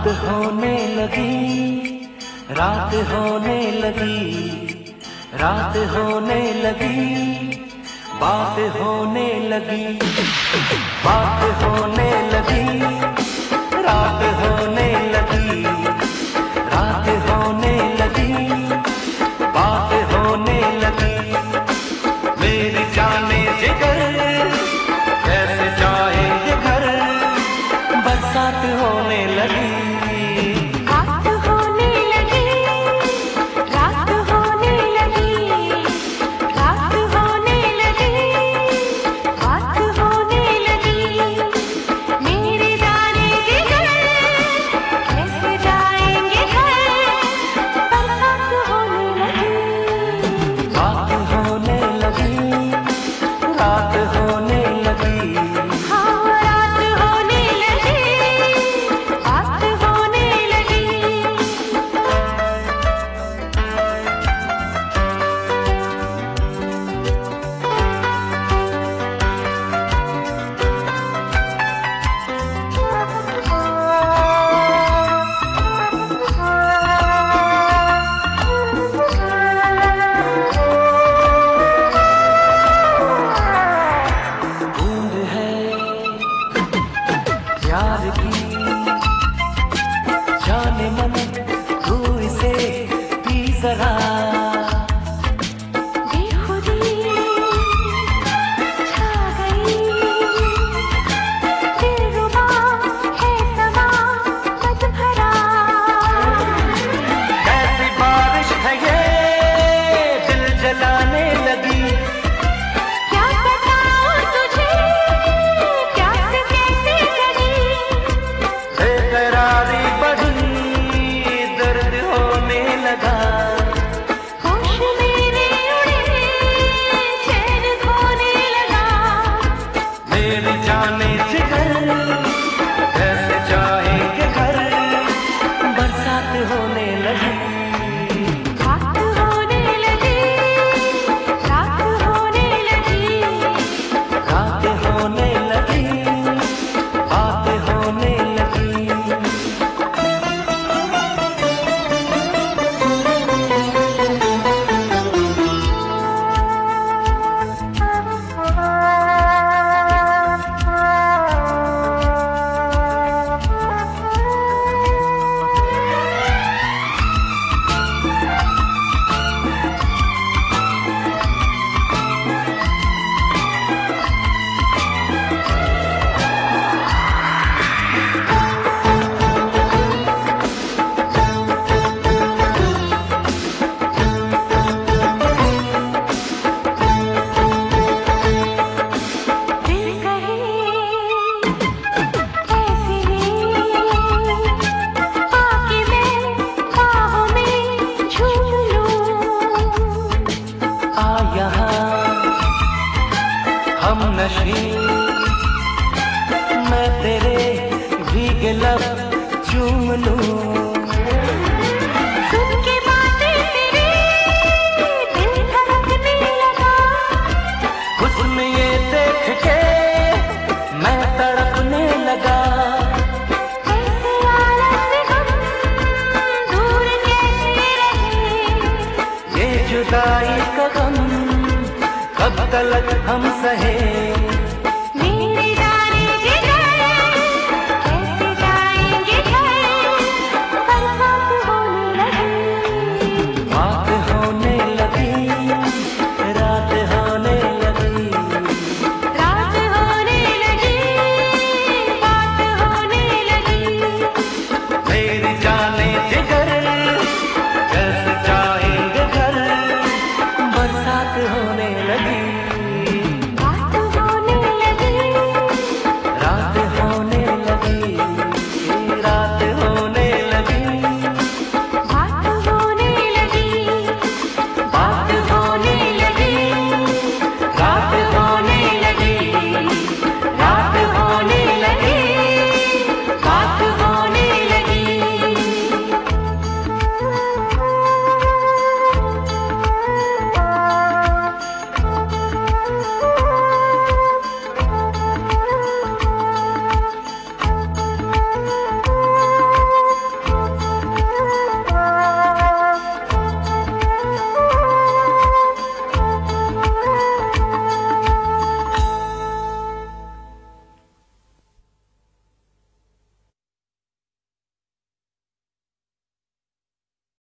होने लगी, रात होने लगी, रात होने लगी, बात होने लगी, बात होने लगी, रात होने लगी, रात होने लगी, बात होने लगी। मेरी जाने जिगर कैसे जाएंगे घर, बरसात होने लगी। जाने मन तू इसे पी जरा, बेखुदी छा गई, दिलरुबा है समा मत भरा। कैसी बारिश है ये दिल जलाने लगी, क्या बताऊं तुझे प्यास कैसे जगी, बेकरारी बढ़ी दर्द होने लगा। होश मेरे उड़े चैन खोने लगा। मेरी जाने जिगर कैसे जाएंगे घर, बरसात होने लगी। बात होने लगी, रात होने लगी, रात होने लगी, बात होने लगी। दिल कहे ऐसी आके मैं बाहों में झूम लूं। आ यहाँ हम नशी, मैं तेरे भीगे लब चूम लूं। सुन के बातें तेरी दिल धड़कने लगा। हुस्न ये देख के मैं तड़पने लगा। ऐसे आलम में हम दूर कैसे रहे, ये जुदाई का गम कब तलक हम सहे। मेरे जाने जिगर कैसे जाएंगे घर, बरसात होने लगी। बात होने लगी, रात होने लगी, रात होने लगी, बात होने लगी। मेरी जाने जिगर कैसे जाएंगे घर, बरसात होने लगी।